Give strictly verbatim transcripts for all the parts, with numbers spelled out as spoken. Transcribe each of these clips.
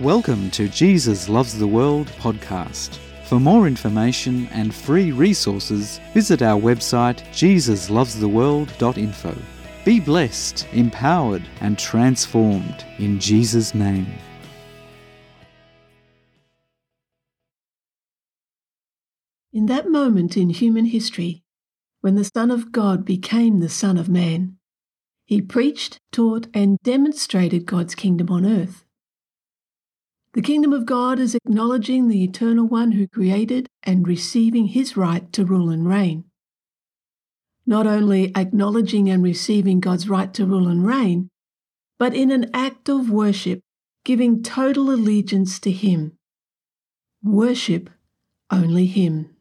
Welcome to Jesus Loves the World podcast. For more information and free resources, visit our website jesus loves the world dot info. Be blessed, empowered, and transformed in Jesus' name. In that moment in human history, when the Son of God became the Son of Man, he preached, taught, and demonstrated God's kingdom on earth. The kingdom of God is acknowledging the Eternal One who created and receiving his right to rule and reign. Not only acknowledging and receiving God's right to rule and reign, but in an act of worship, giving total allegiance to him. Worship only him.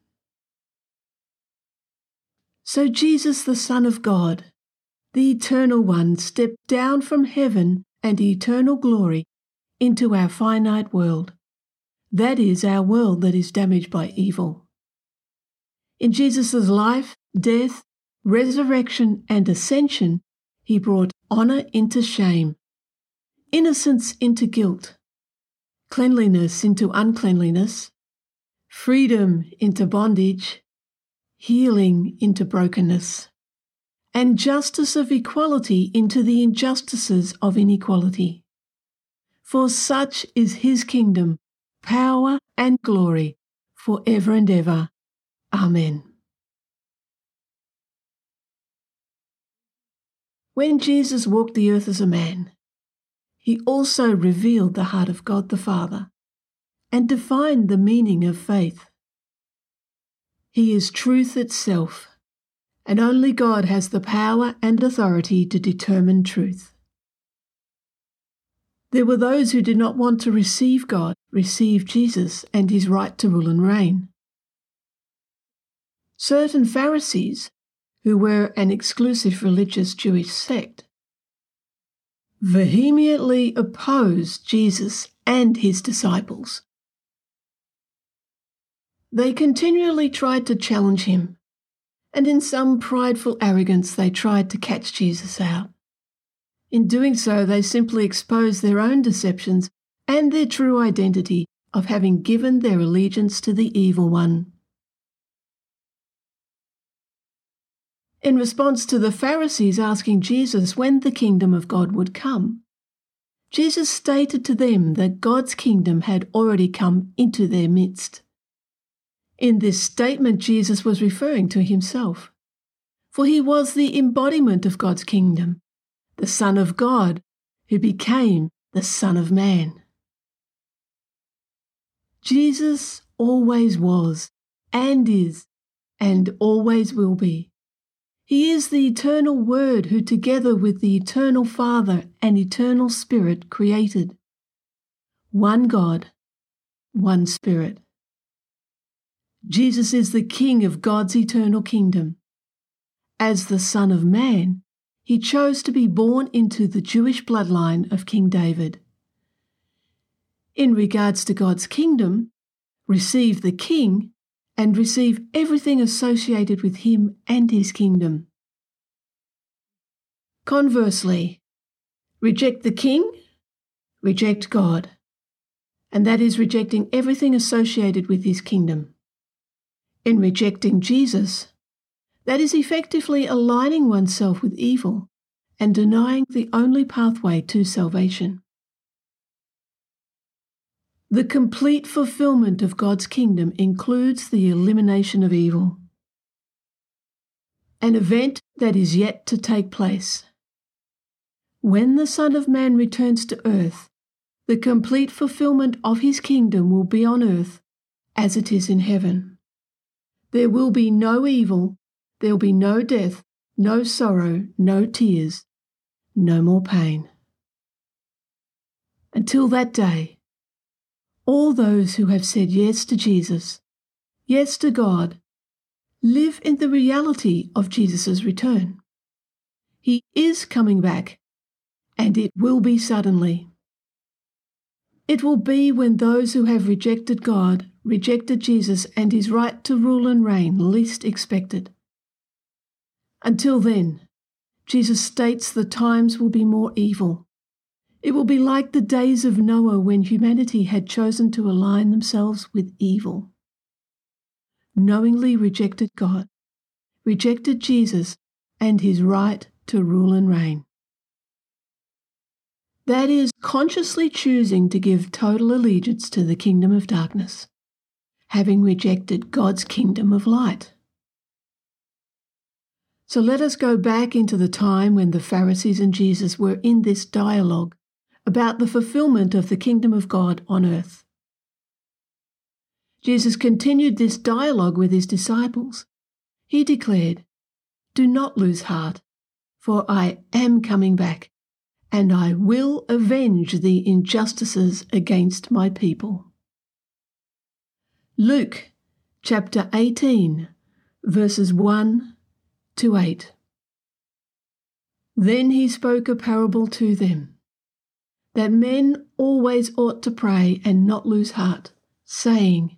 So Jesus, the Son of God, the Eternal One, stepped down from heaven and eternal glory into our finite world. That is, our world that is damaged by evil. In Jesus' life, death, resurrection, and ascension, he brought honour into shame, innocence into guilt, cleanliness into uncleanliness, freedom into bondage, healing into brokenness, and justice of equality into the injustices of inequality. For such is his kingdom, power and glory, for ever and ever. Amen. When Jesus walked the earth as a man, he also revealed the heart of God the Father and defined the meaning of faith. He is truth itself, and only God has the power and authority to determine truth. There were those who did not want to receive God, receive Jesus and his right to rule and reign. Certain Pharisees, who were an exclusive religious Jewish sect, vehemently opposed Jesus and his disciples. They continually tried to challenge him, and in some prideful arrogance they tried to catch Jesus out. In doing so, they simply exposed their own deceptions and their true identity of having given their allegiance to the evil one. In response to the Pharisees asking Jesus when the kingdom of God would come, Jesus stated to them that God's kingdom had already come into their midst. In this statement, Jesus was referring to himself, for he was the embodiment of God's kingdom, the Son of God, who became the Son of Man. Jesus always was, and is, and always will be. He is the eternal Word who, together with the eternal Father and eternal Spirit, created. One God, one Spirit. Jesus is the King of God's eternal kingdom. As the Son of Man, he chose to be born into the Jewish bloodline of King David. In regards to God's kingdom, receive the King and receive everything associated with him and his kingdom. Conversely, reject the King, reject God, and that is rejecting everything associated with his kingdom. In rejecting Jesus, that is effectively aligning oneself with evil and denying the only pathway to salvation. The complete fulfillment of God's kingdom includes the elimination of evil, an event that is yet to take place. When the Son of Man returns to earth, the complete fulfillment of his kingdom will be on earth as it is in heaven. There will be no evil, there will be no death, no sorrow, no tears, no more pain. Until that day, all those who have said yes to Jesus, yes to God, live in the reality of Jesus' return. He is coming back, and it will be suddenly. It will be when those who have rejected God, rejected Jesus and his right to rule and reign least expected. Until then, Jesus states the times will be more evil. It will be like the days of Noah when humanity had chosen to align themselves with evil, knowingly rejected God, rejected Jesus and his right to rule and reign. That is, consciously choosing to give total allegiance to the kingdom of darkness, having rejected God's kingdom of light. So let us go back into the time when the Pharisees and Jesus were in this dialogue about the fulfillment of the kingdom of God on earth. Jesus continued this dialogue with his disciples. He declared, "Do not lose heart, for I am coming back, and I will avenge the injustices against my people." Luke chapter eighteen, verses one to eight. Then he spoke a parable to them, that men always ought to pray and not lose heart, saying,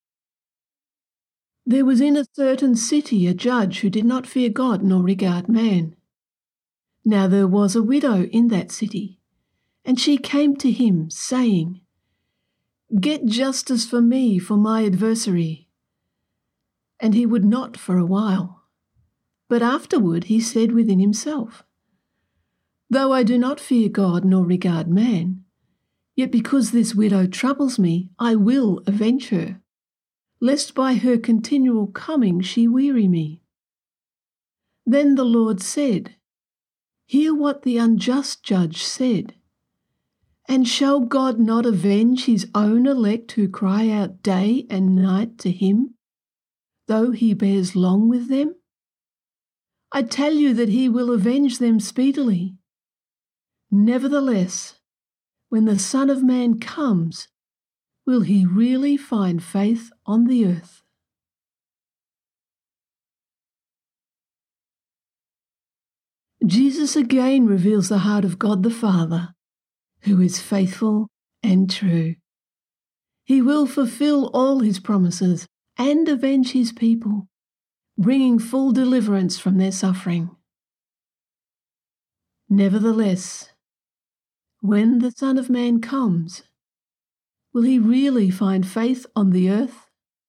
"There was in a certain city a judge who did not fear God nor regard man. Now there was a widow in that city, and she came to him, saying, 'Get justice for me for my adversary.' And he would not for a while. But afterward he said within himself, 'Though I do not fear God nor regard man, yet because this widow troubles me, I will avenge her, lest by her continual coming she weary me.' Then the Lord said, 'Hear what the unjust judge said. And shall God not avenge his own elect who cry out day and night to him, though he bears long with them? I tell you that he will avenge them speedily. Nevertheless, when the Son of Man comes, will he really find faith on the earth?" Jesus again reveals the heart of God the Father, who is faithful and true. He will fulfill all his promises and avenge his people, bringing full deliverance from their suffering. Nevertheless, when the Son of Man comes, will he really find faith on the earth?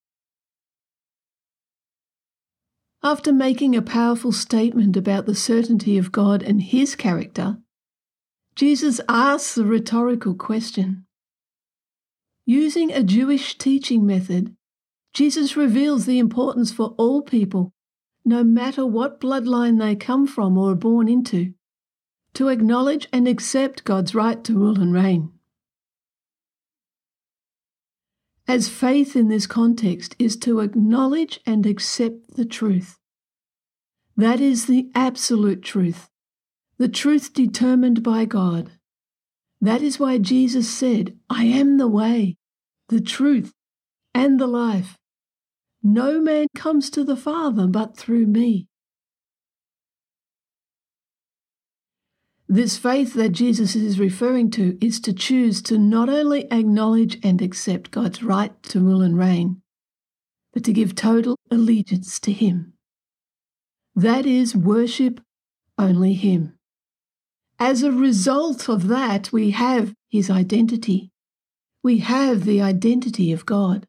After making a powerful statement about the certainty of God and his character, Jesus asks the rhetorical question. Using a Jewish teaching method, Jesus reveals the importance for all people, no matter what bloodline they come from or are born into, to acknowledge and accept God's right to rule and reign. As faith in this context is to acknowledge and accept the truth. That is the absolute truth, the truth determined by God. That is why Jesus said, "I am the way, the truth, and the life. No man comes to the Father but through me." This faith that Jesus is referring to is to choose to not only acknowledge and accept God's right to rule and reign, but to give total allegiance to him. That is, worship only him. As a result of that, we have his identity. We have the identity of God.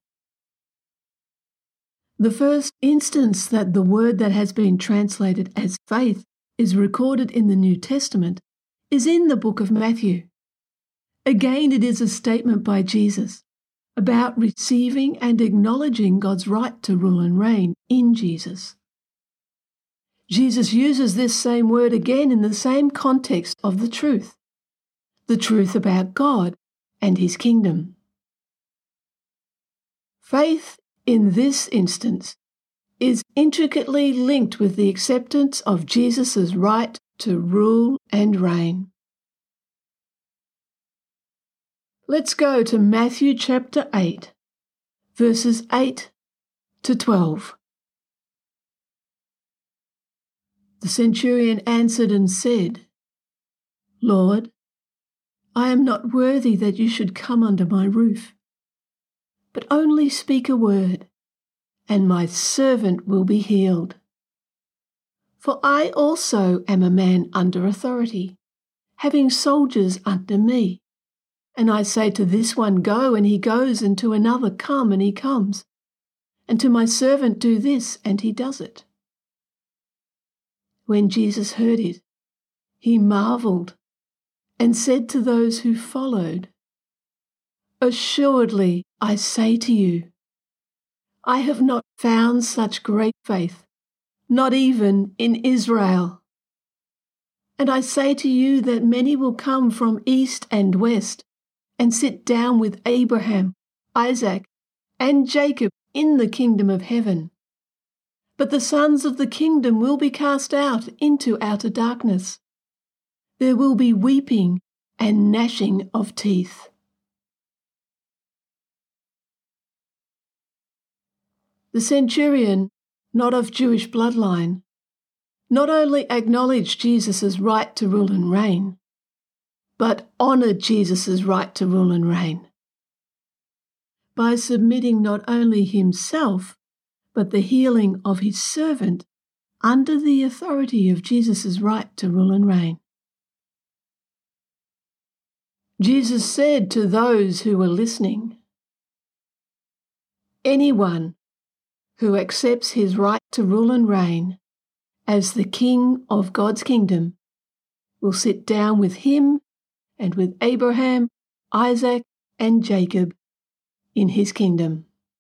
The first instance that the word that has been translated as faith is recorded in the New Testament is in the book of Matthew. Again, it is a statement by Jesus about receiving and acknowledging God's right to rule and reign in Jesus. Jesus uses this same word again in the same context of the truth, the truth about God and his kingdom. Faith in this instance is intricately linked with the acceptance of Jesus' right to rule and reign. Let's go to Matthew chapter eight, verses eight to twelve. The centurion answered and said, "Lord, I am not worthy that you should come under my roof, but only speak a word, and my servant will be healed. For I also am a man under authority, having soldiers under me. And I say to this one, Go, and he goes, and to another, Come, and he comes. And to my servant, Do this, and he does it. When Jesus heard it, he marvelled and said to those who followed, Assuredly, I say to you, I have not found such great faith, not even in Israel. And I say to you that many will come from east and west and sit down with Abraham, Isaac, and Jacob in the kingdom of heaven. But the sons of the kingdom will be cast out into outer darkness. There will be weeping and gnashing of teeth. The centurion, not of Jewish bloodline, not only acknowledged Jesus' right to rule and reign, but honoured Jesus' right to rule and reign by submitting not only himself, but the healing of his servant under the authority of Jesus' right to rule and reign. Jesus said to those who were listening, Anyone who accepts his right to rule and reign as the King of God's kingdom will sit down with him and with Abraham, Isaac, and Jacob in his kingdom.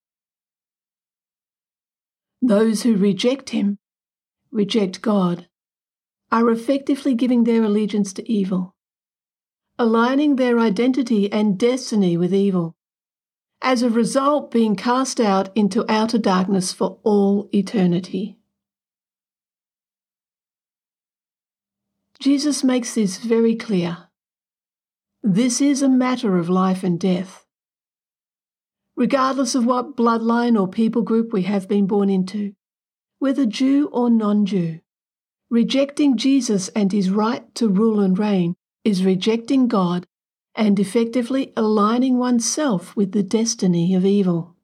Those who reject him, reject God, are effectively giving their allegiance to evil, aligning their identity and destiny with evil, as a result being cast out into outer darkness for all eternity. Jesus makes this very clear. This is a matter of life and death. Regardless of what bloodline or people group we have been born into, whether Jew or non-Jew, rejecting Jesus and his right to rule and reign is rejecting God and effectively aligning oneself with the destiny of evil.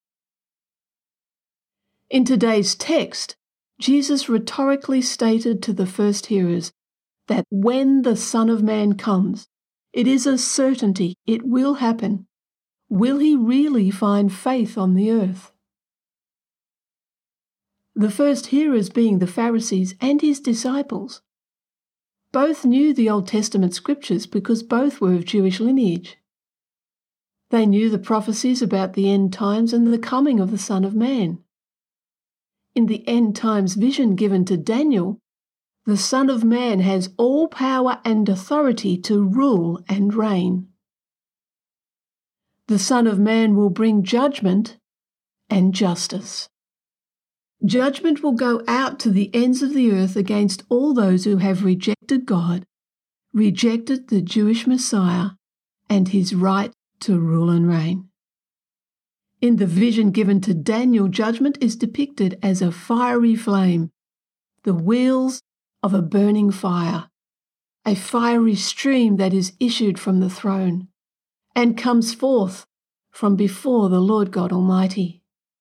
In today's text, Jesus rhetorically stated to the first hearers that when the Son of Man comes, it is a certainty it will happen. Will he really find faith on the earth? The first hearers being the Pharisees and his disciples, both knew the Old Testament scriptures because both were of Jewish lineage. They knew the prophecies about the end times and the coming of the Son of Man. In the end times vision given to Daniel, the Son of Man has all power and authority to rule and reign. The Son of Man will bring judgment and justice. Judgment will go out to the ends of the earth against all those who have rejected God, rejected the Jewish Messiah, and his right to rule and reign. In the vision given to Daniel, judgment is depicted as a fiery flame, the wheels of a burning fire, a fiery stream that is issued from the throne and comes forth from before the Lord God Almighty.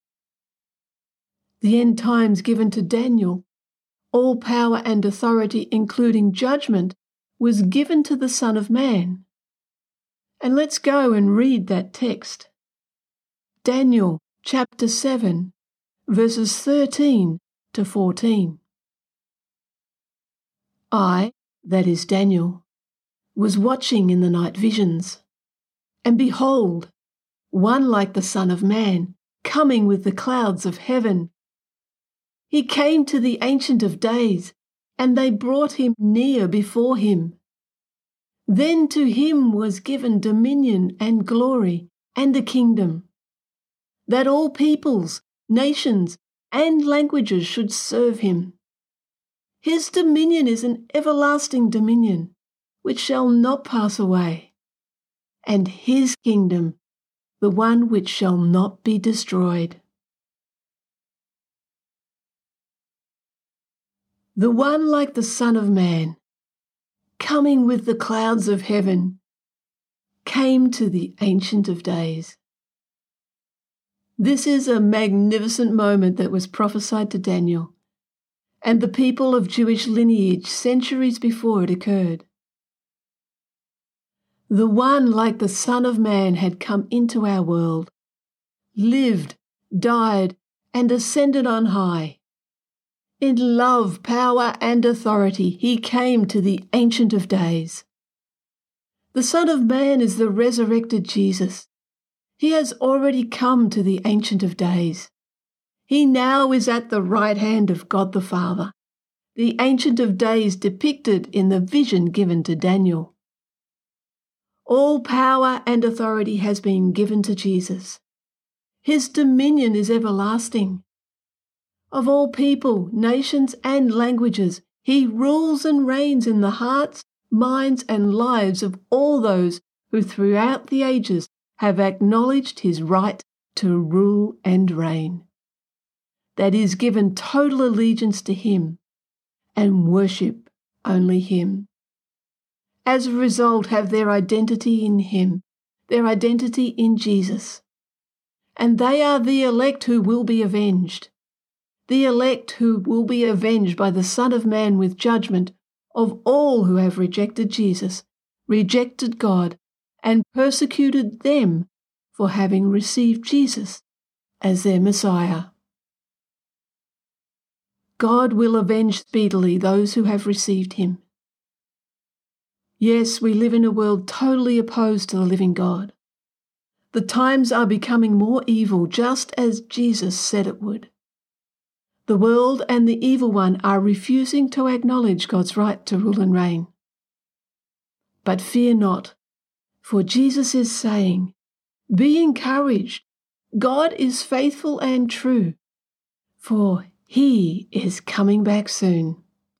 The end times given to Daniel, all power and authority, including judgment, was given to the Son of Man. And let's go and read that text. Daniel chapter seven, verses thirteen to fourteen. I, that is Daniel, was watching in the night visions, and behold, one like the Son of Man, coming with the clouds of heaven. He came to the Ancient of Days, and they brought him near before him. Then to him was given dominion and glory and a kingdom, that all peoples, nations, and languages should serve him. His dominion is an everlasting dominion, which shall not pass away, and his kingdom, the one which shall not be destroyed. The one like the Son of Man, coming with the clouds of heaven, came to the Ancient of Days. This is a magnificent moment that was prophesied to Daniel and the people of Jewish lineage centuries before it occurred. The one like the Son of Man had come into our world, lived, died, and ascended on high. In love, power, and authority, he came to the Ancient of Days. The Son of Man is the resurrected Jesus. He has already come to the Ancient of Days. He now is at the right hand of God the Father, the Ancient of Days depicted in the vision given to Daniel. All power and authority has been given to Jesus. His dominion is everlasting. Of all people, nations, and languages, he rules and reigns in the hearts, minds, and lives of all those who throughout the ages have acknowledged his right to rule and reign. That is, given total allegiance to him and worship only him. As a result, have their identity in him, their identity in Jesus. And they are the elect who will be avenged. The elect who will be avenged by the Son of Man with judgment of all who have rejected Jesus, rejected God, and persecuted them for having received Jesus as their Messiah. God will avenge speedily those who have received him. Yes, we live in a world totally opposed to the living God. The times are becoming more evil, just as Jesus said it would. The world and the evil one are refusing to acknowledge God's right to rule and reign. But fear not, for Jesus is saying, be encouraged. God is faithful and true, for he is coming back soon.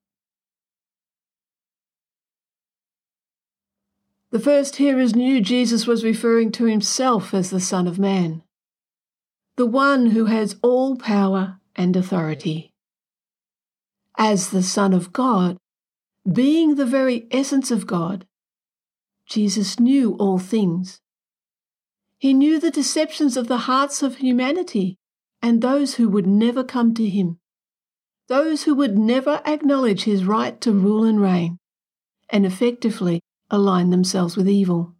The first hearers knew Jesus was referring to himself as the Son of Man, the one who has all power and authority. As the Son of God, being the very essence of God, Jesus knew all things. He knew the deceptions of the hearts of humanity and those who would never come to him, those who would never acknowledge his right to rule and reign, and effectively align themselves with evil.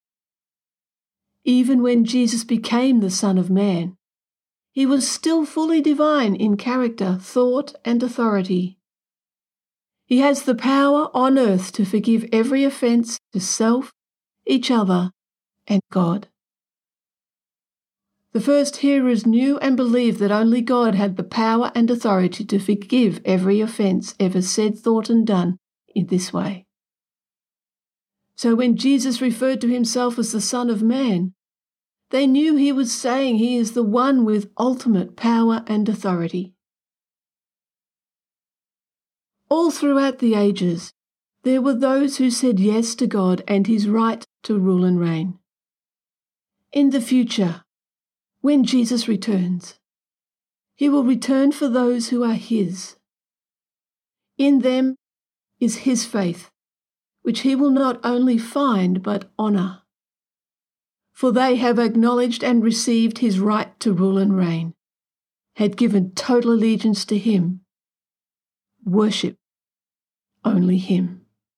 Even when Jesus became the Son of Man, he was still fully divine in character, thought, and authority. He has the power on earth to forgive every offence to self, each other, and God. The first hearers knew and believed that only God had the power and authority to forgive every offence ever said, thought, and done in this way. So when Jesus referred to himself as the Son of Man, they knew he was saying he is the one with ultimate power and authority. All throughout the ages, there were those who said yes to God and his right to rule and reign. In the future, when Jesus returns, he will return for those who are his. In them is his faith, which he will not only find but honour. For they have acknowledged and received his right to rule and reign, had given total allegiance to him, worship only him.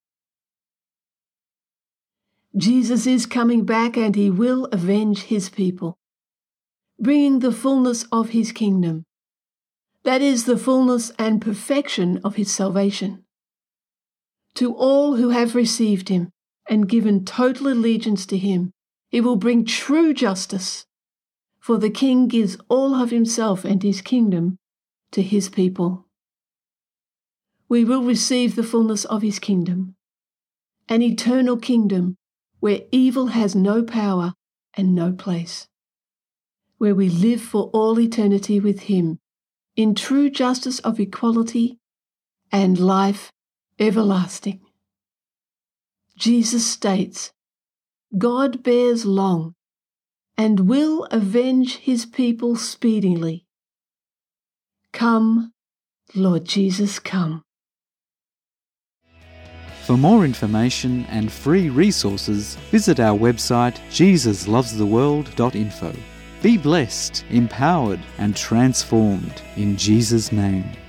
Jesus is coming back and he will avenge his people, bringing the fullness of his kingdom, that is, the fullness and perfection of his salvation, to all who have received him and given total allegiance to him. He will bring true justice, for the King gives all of himself and his kingdom to his people. We will receive the fullness of his kingdom, an eternal kingdom where evil has no power and no place, where we live for all eternity with him in true justice of equality and life everlasting. Jesus states, God bears long and will avenge his people speedily. Come, Lord Jesus, come. For more information and free resources, visit our website jesus loves the world dot info. Be blessed, empowered, and transformed in Jesus' name.